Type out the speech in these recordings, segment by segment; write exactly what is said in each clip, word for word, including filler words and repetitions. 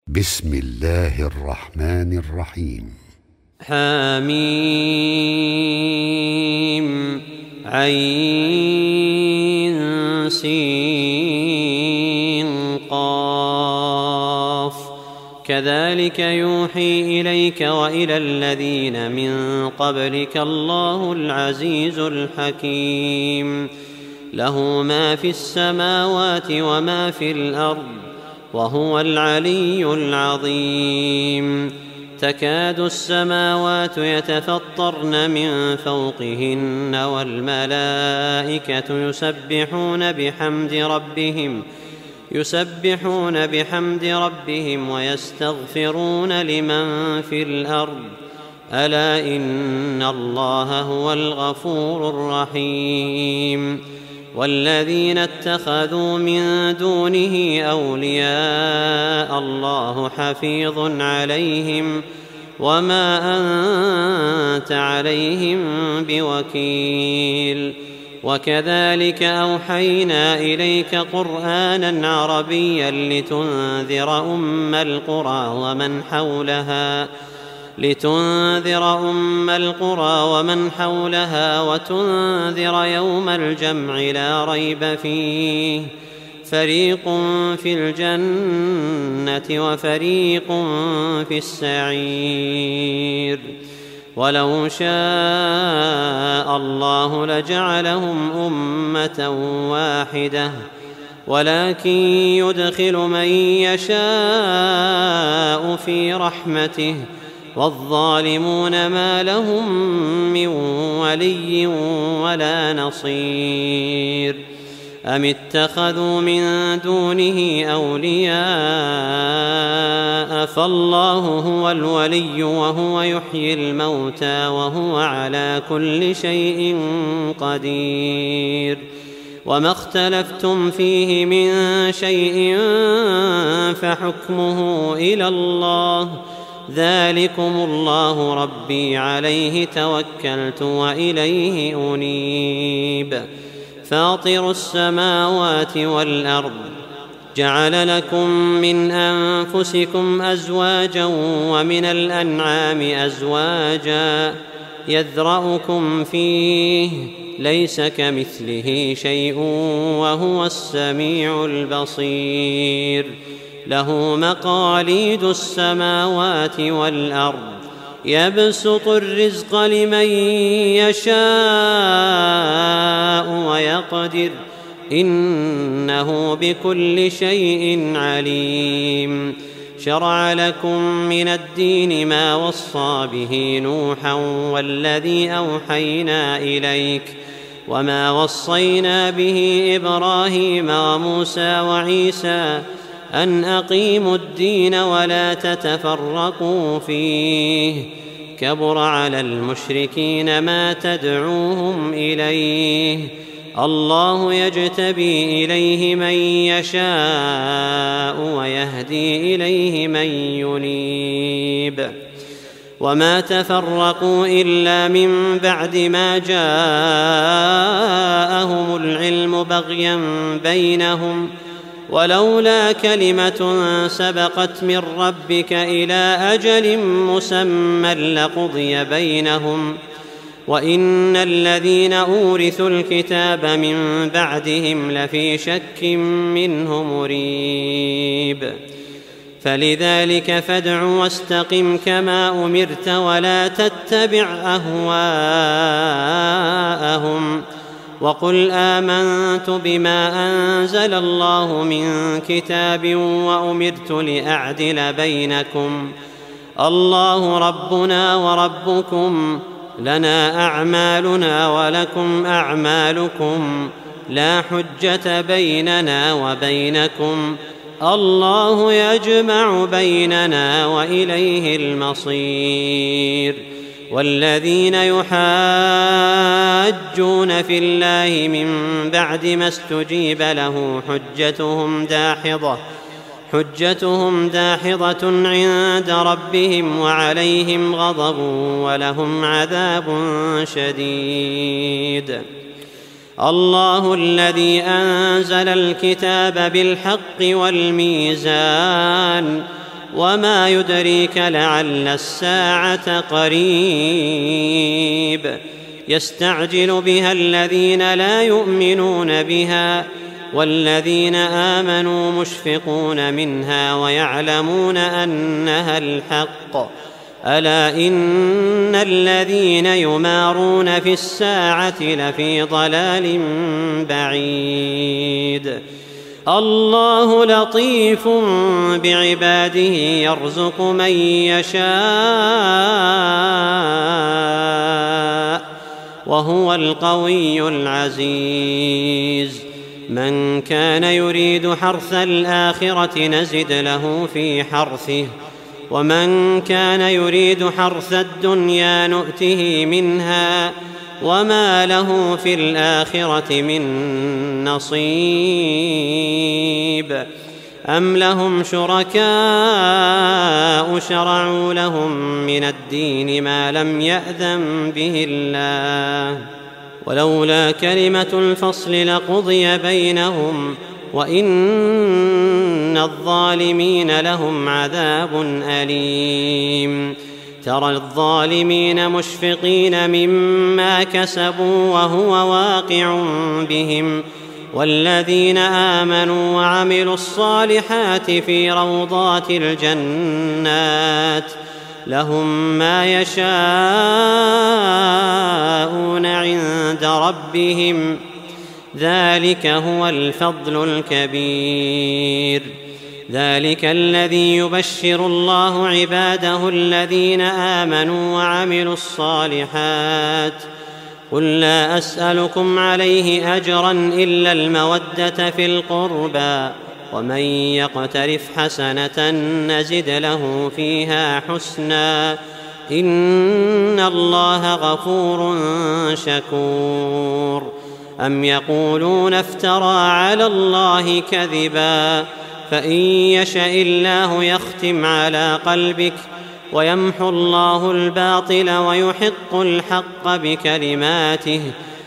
بسم الله الرحمن الرحيم. حميم عين سين قاف كذلك يوحي إليك وإلى الذين من قبلك الله العزيز الحكيم له ما في السماوات وما في الأرض وهو العلي العظيم. تكاد السماوات يتفطرن من فوقهن والملائكة يسبحون بحمد ربهم يسبحون بحمد ربهم ويستغفرون لمن في الأرض ألا إن الله هو الغفور الرحيم. والذين اتخذوا من دونه أولياء الله حفيظ عليهم وما أنت عليهم بوكيل. وكذلك أوحينا إليك قرآنا عربيا لتنذر أم القرى ومن حولها لتنذر أم القرى ومن حولها وتنذر يوم الجمع لا ريب فيه فريق في الجنة وفريق في السعير. ولو شاء الله لجعلهم أمة واحدة ولكن يدخل من يشاء في رحمته والظالمون ما لهم من ولي ولا نصير. أم اتخذوا من دونه أولياء فالله هو الولي وهو يحيي الموتى وهو على كل شيء قدير. وما اختلفتم فيه من شيء فحكمه إلى الله ذلكم الله ربي عليه توكلت وإليه أنيب. فاطر السماوات والأرض جعل لكم من أنفسكم أزواجا ومن الأنعام أزواجا يذرأكم فيه ليس كمثله شيء وهو السميع البصير. له مقاليد السماوات والأرض يبسط الرزق لمن يشاء ويقدر إنه بكل شيء عليم. شرع لكم من الدين ما وصى به نوحا والذي أوحينا إليك وما وصينا به إبراهيم وموسى وعيسى أن أقيموا الدين ولا تتفرقوا فيه كبر على المشركين ما تدعوهم إليه. الله يجتبي إليه من يشاء ويهدي إليه من ينيب. وما تفرقوا إلا من بعد ما جاءهم العلم بغيا بينهم ولولا كلمة سبقت من ربك إلى أجل مسمى لقضي بينهم وإن الذين أورثوا الكتاب من بعدهم لفي شك منه مريب. فلذلك فادع واستقم كما أمرت ولا تتبع أهواءهم وقل آمنت بما أنزل الله من كتاب وأمرت لأعدل بينكم الله ربنا وربكم لنا أعمالنا ولكم أعمالكم لا حجة بيننا وبينكم الله يجمع بيننا وإليه المصير. والذين يحاجون في الله من بعد ما استجيب له حجتهم داحضة حجتهم داحضة عند ربهم وعليهم غضب ولهم عذاب شديد. الله الذي أنزل الكتاب بالحق والميزان وما يدريك لعل الساعة قريب يستعجل بها الذين لا يؤمنون بها والذين آمنوا مشفقون منها ويعلمون أنها الحق ألا إن الذين يمارون في الساعة لفي ضلال بعيد الله لطيف بعباده يرزق من يشاء وهو القوي العزيز من كان يريد حرث الآخرة نزد له في حرثه ومن كان يريد حرث الدنيا نؤته منها وما له في الآخرة من نصيب أم لهم شركاء شرعوا لهم من الدين ما لم يأذن به الله ولولا كلمة الفصل لقضي بينهم وإن الظالمين لهم عذاب أليم ترى الظالمين مشفقين مما كسبوا وهو واقع بهم والذين آمنوا وعملوا الصالحات في روضات الجنات لهم ما يشاءون عند ربهم ذلك هو الفضل الكبير ذلك الذي يبشر الله عباده الذين آمنوا وعملوا الصالحات قل لا أسألكم عليه أجرا إلا المودة في القربى ومن يقترف حسنة نزد له فيها حسنا إن الله غفور شكور أم يقولون افترى على الله كذبا فإن يشأ الله يختم على قلبك ويمحو الله الباطل ويحق الحق بكلماته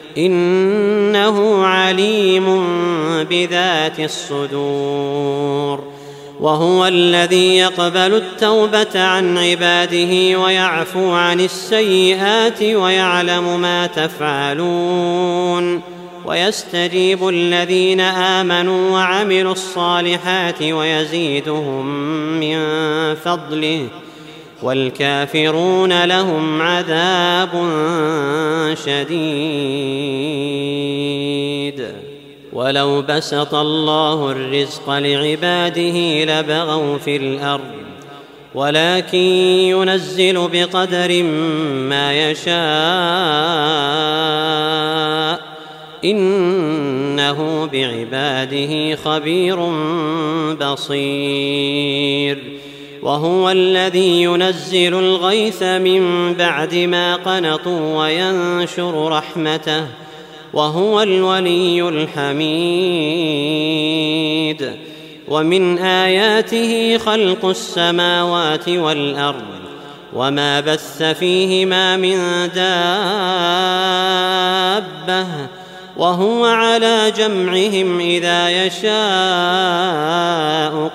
إنه عليم بذات الصدور وهو الذي يقبل التوبة عن عباده ويعفو عن السيئات ويعلم ما تفعلون ويستجيب الذين آمنوا وعملوا الصالحات ويزيدهم من فضله والكافرون لهم عذاب شديد ولو بسط الله الرزق لعباده لبغوا في الأرض ولكن ينزل بقدر ما يشاء إنه بعباده خبير بصير وهو الذي ينزل الغيث من بعد ما قنطوا وينشر رحمته وهو الولي الحميد ومن آياته خلق السماوات والأرض وما بث فيهما من دابة وهو على جمعهم إذا يشاء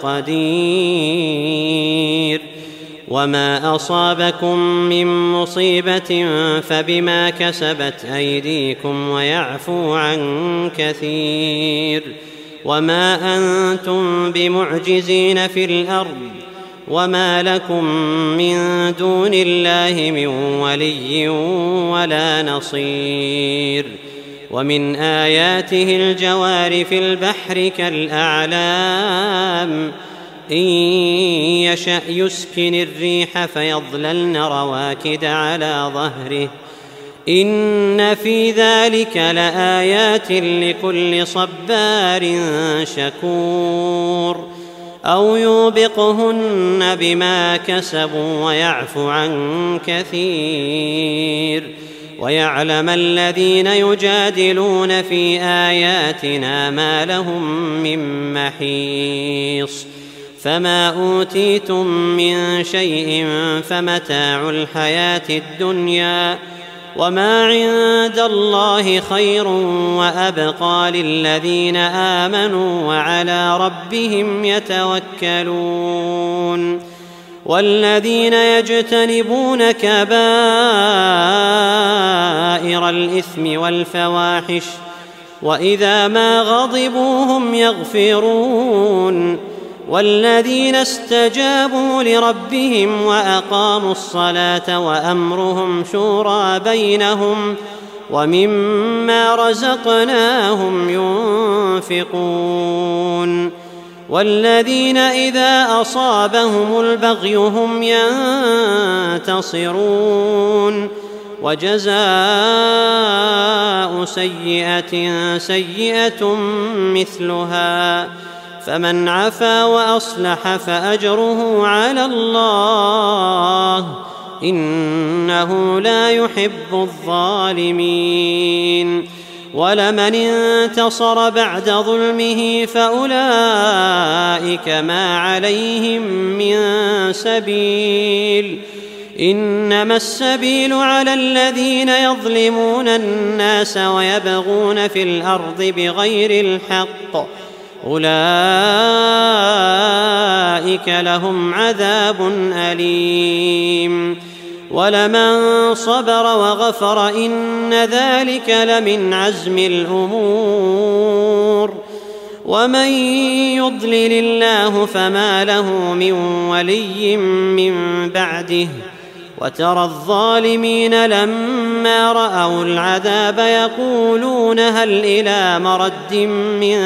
قدير وما أصابكم من مصيبة فبما كسبت أيديكم ويعفو عن كثير وما أنتم بمعجزين في الأرض وما لكم من دون الله من ولي ولا نصير ومن آياته الجوار في البحر كالأعلام إن يشأ يسكن الريح فيظللن رواكد على ظهره إن في ذلك لآيات لكل صبار شكور أو يوبقهن بما كسبوا ويعفو عن كثير ويعلم الذين يجادلون في آياتنا ما لهم من محيص فما أوتيتم من شيء فمتاع الحياة الدنيا وما عند الله خير وأبقى للذين آمنوا وعلى ربهم يتوكلون والذين يجتنبون كبائر الإثم والفواحش وإذا ما غضبوا هم يغفرون والذين استجابوا لربهم وأقاموا الصلاة وأمرهم شورى بينهم ومما رزقناهم ينفقون والذين إذا أصابهم البغي هم ينتصرون وجزاء سيئة سيئة مثلها فمن عفا وأصلح فأجره على الله إنه لا يحب الظالمين ولمن انتصر بعد ظلمه فأولئك ما عليهم من سبيل إنما السبيل على الذين يظلمون الناس ويبغون في الأرض بغير الحق أولئك لهم عذاب أليم ولمن صبر وغفر إن ذلك لمن عزم الأمور ومن يضلل الله فما له من ولي من بعده وترى الظالمين لما رأوا العذاب يقولون هل إلى مرد من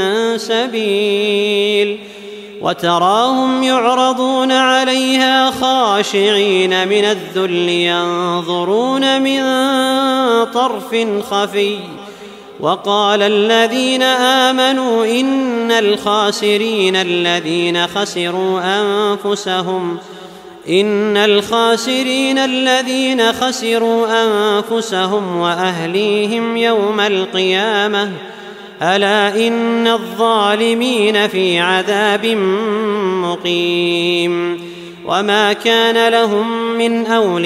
سبيل وتراهم يعرضون عليها خاشعين من الذل ينظرون من طرف خفي وقال الذين آمنوا إن الخاسرين الذين خسروا أنفسهم إن الخاسرين الذين خسروا أنفسهم وأهليهم يوم القيامة ألا إن الظالمين في عذاب مقيم وما كان لهم من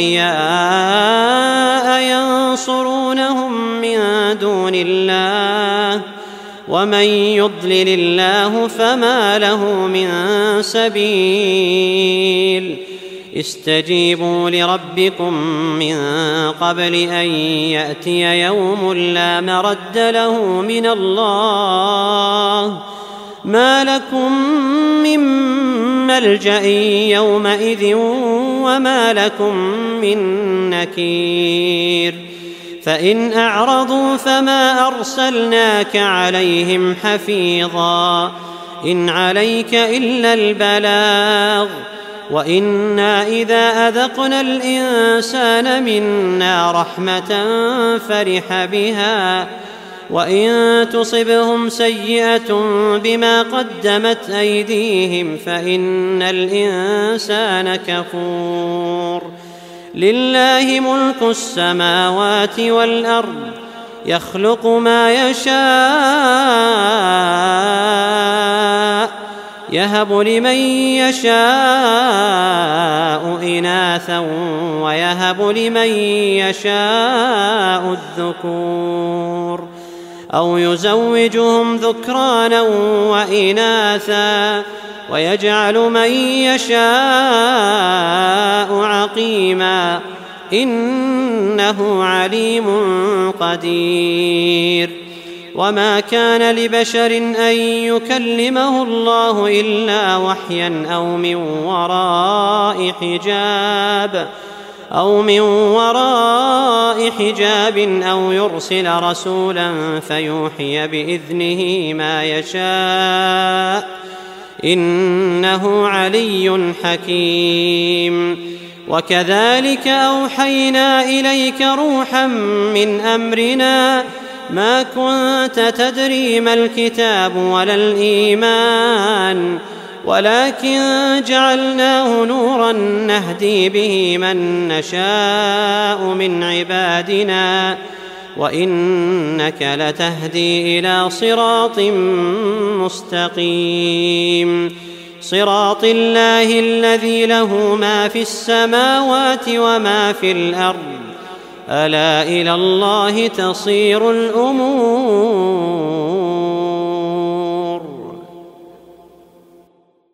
أولياء ينصرونهم من دون الله ومن يضلل الله فما له من سبيل استجيبوا لربكم من قبل أن يأتي يوم لا مرد له من الله ما لكم من ملجأ يومئذ وما لكم من نكير فإن أعرضوا فما أرسلناك عليهم حفيظا إن عليك إلا البلاغ وإنا إذا أذقنا الإنسان منا رحمة فرح بها وإن تصبهم سيئة بما قدمت أيديهم فإن الإنسان كفور لله ملك السماوات والأرض يخلق ما يشاء يهب لمن يشاء إناثا ويهب لمن يشاء الذكور أو يزوجهم ذكرانا وإناثا ويجعل من يشاء عقيما إنه عليم قدير وما كان لبشر أن يكلمه الله إلا وحيا أو من وراء حجاب أو من وراء حجاب أو يرسل رسولا فيوحي بإذنه ما يشاء إنه علي حكيم وكذلك أوحينا إليك روحا من أمرنا ما كنت تدري ما الكتاب ولا الإيمان ولكن جعلناه نورا نهدي به من نشاء من عبادنا وإنك لتهدي إلى صراط مستقيم صراط الله الذي له ما في السماوات وما في الأرض ألا إلى الله تصير الأمور